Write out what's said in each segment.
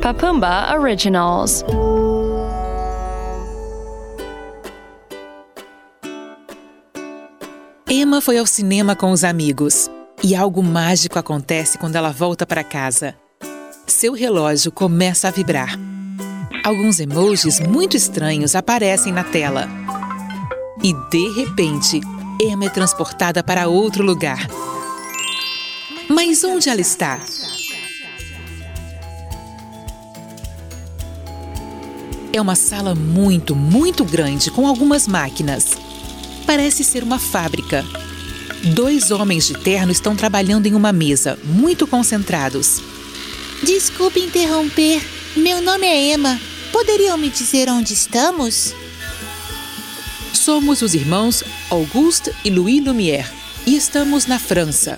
Papumba Originals. Emma foi ao cinema com os amigos e algo mágico acontece quando ela volta para casa. Seu relógio começa a vibrar. Alguns emojis muito estranhos aparecem na tela. E, de repente, Emma é transportada para outro lugar. Mas onde ela está? É uma sala muito, muito grande com algumas máquinas. Parece ser uma fábrica. 2 homens de terno estão trabalhando em uma mesa, muito concentrados. Desculpe interromper. Meu nome é Emma. Poderiam me dizer onde estamos? Somos os irmãos Auguste e Louis Lumière e estamos na França.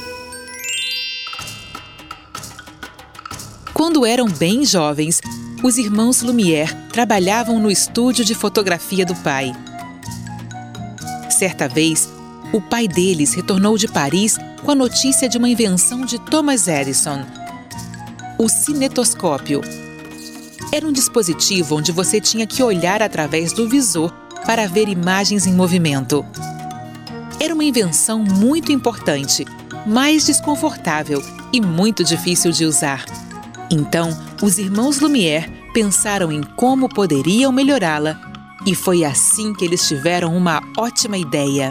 Quando eram bem jovens, os irmãos Lumière trabalhavam no estúdio de fotografia do pai. Certa vez, o pai deles retornou de Paris com a notícia de uma invenção de Thomas Edison: o cinetoscópio. Era um dispositivo onde você tinha que olhar através do visor para ver imagens em movimento. Era uma invenção muito importante, mas desconfortável e muito difícil de usar. Então, os irmãos Lumière pensaram em como poderiam melhorá-la, e foi assim que eles tiveram uma ótima ideia.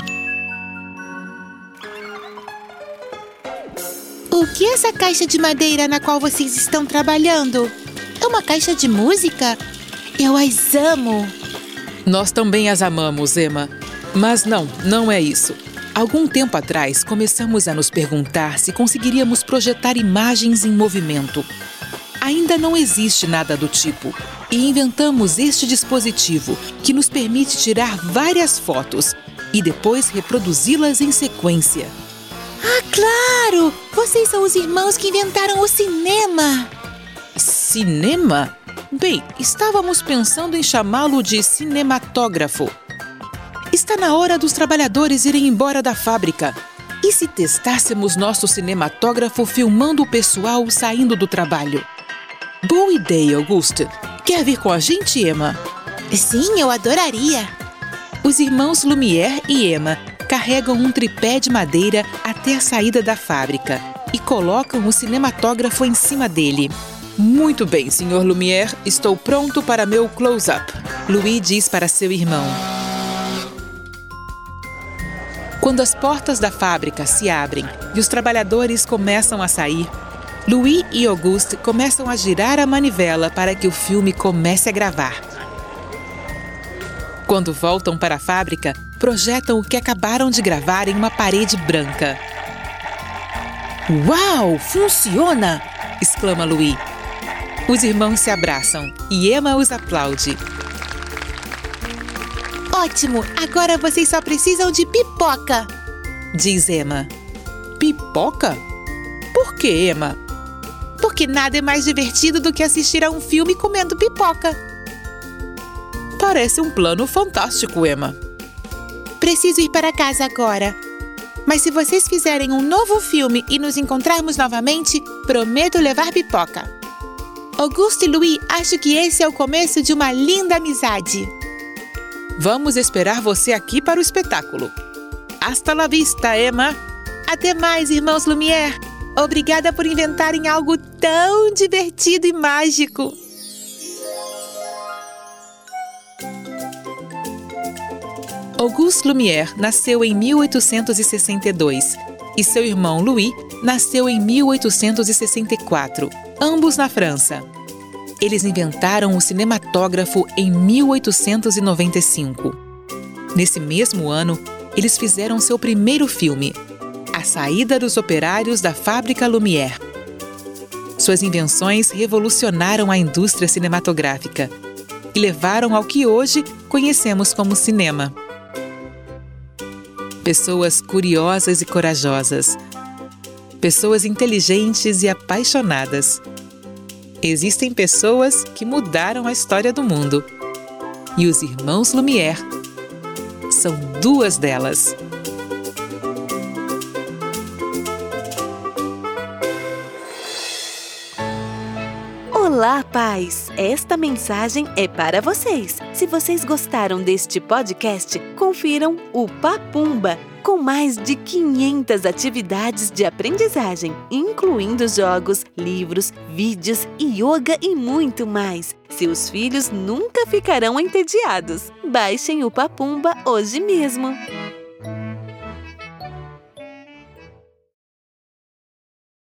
O que é essa caixa de madeira na qual vocês estão trabalhando? É uma caixa de música? Eu as amo! Nós também as amamos, Emma. Mas não é isso. Algum tempo atrás, começamos a nos perguntar se conseguiríamos projetar imagens em movimento. Ainda não existe nada do tipo, e inventamos este dispositivo que nos permite tirar várias fotos e depois reproduzi-las em sequência. Ah, claro! Vocês são os irmãos que inventaram o cinema! Cinema? Bem, estávamos pensando em chamá-lo de cinematógrafo. Está na hora dos trabalhadores irem embora da fábrica. E se testássemos nosso cinematógrafo filmando o pessoal saindo do trabalho? Boa ideia, Auguste. Quer vir com a gente, Emma? Sim, eu adoraria! Os irmãos Lumière e Emma carregam um tripé de madeira até a saída da fábrica e colocam o cinematógrafo em cima dele. Muito bem, Sr. Lumière, estou pronto para meu close-up, Louis diz para seu irmão. Quando as portas da fábrica se abrem e os trabalhadores começam a sair, Louis e Auguste começam a girar a manivela para que o filme comece a gravar. Quando voltam para a fábrica, projetam o que acabaram de gravar em uma parede branca. Uau! Funciona! Exclama Louis. Os irmãos se abraçam e Emma os aplaude. Ótimo! Agora vocês só precisam de pipoca! Diz Emma. Pipoca? Por que, Emma? Porque nada é mais divertido do que assistir a um filme comendo pipoca. Parece um plano fantástico, Emma. Preciso ir para casa agora. Mas se vocês fizerem um novo filme e nos encontrarmos novamente, prometo levar pipoca. Auguste e Louis, acho que esse é o começo de uma linda amizade. Vamos esperar você aqui para o espetáculo. Hasta la vista, Emma. Até mais, irmãos Lumière. Obrigada por inventarem algo tão divertido e mágico. Auguste Lumière nasceu em 1862 e seu irmão Louis nasceu em 1864, ambos na França. Eles inventaram o cinematógrafo em 1895. Nesse mesmo ano, eles fizeram seu primeiro filme, A Saída dos Operários da Fábrica Lumière. Suas invenções revolucionaram a indústria cinematográfica e levaram ao que hoje conhecemos como cinema. Pessoas curiosas e corajosas. Pessoas inteligentes e apaixonadas. Existem pessoas que mudaram a história do mundo. E os irmãos Lumière são 2 delas. Olá, pais! Esta mensagem é para vocês. Se vocês gostaram deste podcast, confiram o Papumba, com mais de 500 atividades de aprendizagem, incluindo jogos, livros, vídeos, yoga e muito mais. Seus filhos nunca ficarão entediados. Baixem o Papumba hoje mesmo!